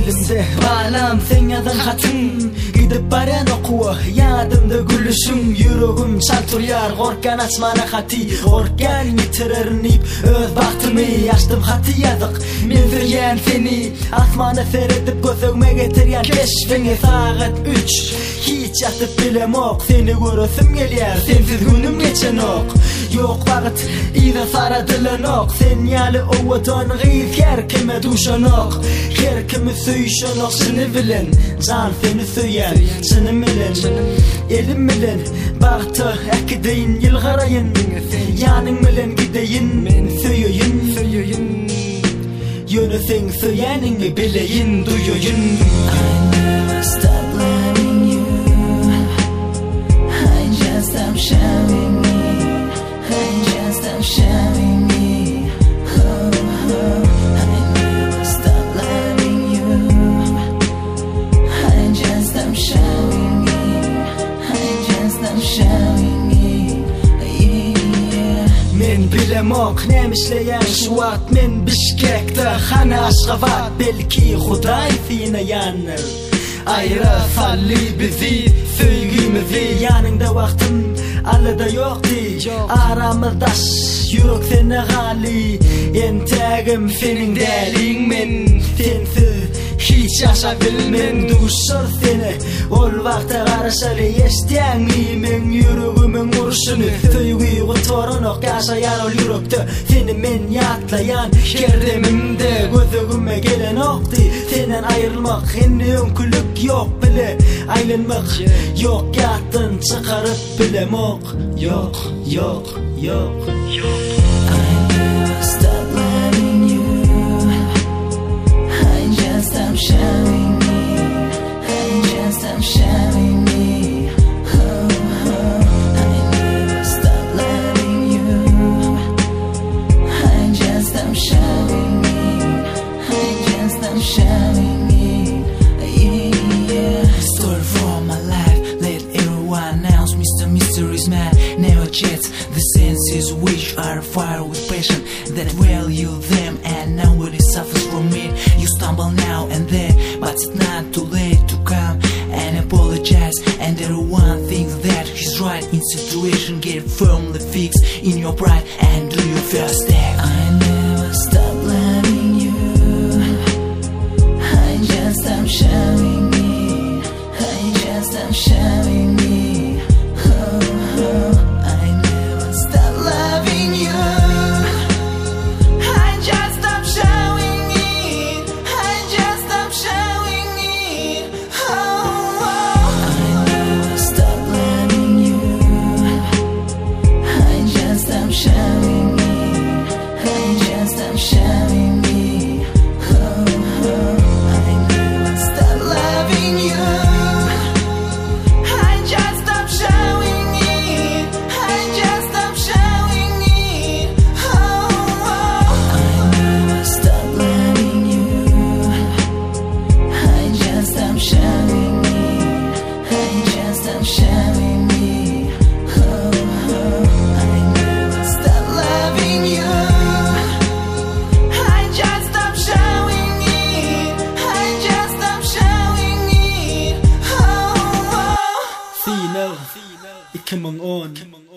Elimde bağlam sen yazan hatın, gidip baren okuwa yadımda gülüşüm. Yüreğim çaltırıyar korkan açmana hati, korkan yitirirnip öz baktımı. Açtım hati yazık men söyen seni, asmana seyredip gözüme getiryen keşfini. Saat 3 hiç yatıp bilemok, seni görüsüm gelýär, sensiz günüm geçen ok. Yok vakit ýa saradylan ok, sen ýaly owadan gyz her kime duşanok. Her kimi söýüşanok şunu bilen, can seni söýär şunu bilen. Elim bilen bagty äkideýin ýylgaraýyn, ýanyň bilen gideýin söýeýin. Ýöne sen söýäniňi bileýin, duýaýyn. I'm showing me, I'm showing me. Oh, I never stop loving you. I'm showing me, I'm showing me. Yeah. Men bilemok nemişleyen şu wagt, men Bişkekde hana Aşgabat, belki Huday sine yanır. Ayra salli bizi, söýgümizi, ýanynda wagtym alada ýokdy. Aramyzdaş ýürek sene gali, entägim senin däliň men. Sensiz hiç ýaşa bilmem, duşar seni ol wagta garaşaly ýeşdäňmi men ýüregimiň urşuny. Söýgü gotorunok ýaşaýar ol ýürekde, seni men ýatlaýan kerdemimde gözüme gelen okdy. Senden ayrılmak henni öňkülük yok bile, aylanmak yok, ýatdan çykaryp bilemok. Yok, yok, yok, yok. I never stop loving you. I'm showing me, I'm showing me. Oh, I never stop loving you. I'm showing me, I'm showing me. Yeah. Story from my life, let everyone else. Mr. Mystery's man never checks the senses which are fire with passion that value them, and nobody suffers from it. You stumble now and then, but it's not too late to come and apologize. And everyone thinks that he's right in situation. Get firmly fixed in your pride and do your first step. I never stop loving you. I'm showing me, I'm showing me. Oh, I never stop loving you. I'm showing me, I'm showing me. Oh, I never stop loving you. I'm showing me, I'm showing me. Oh, I never stop loving you. I'm showing me, I'm showing me. Oh, I never stop loving you. I'm showing me, I'm showing me. Oh, I never stop loving you. I'm showing me, I'm showing me. Oh, Final 2010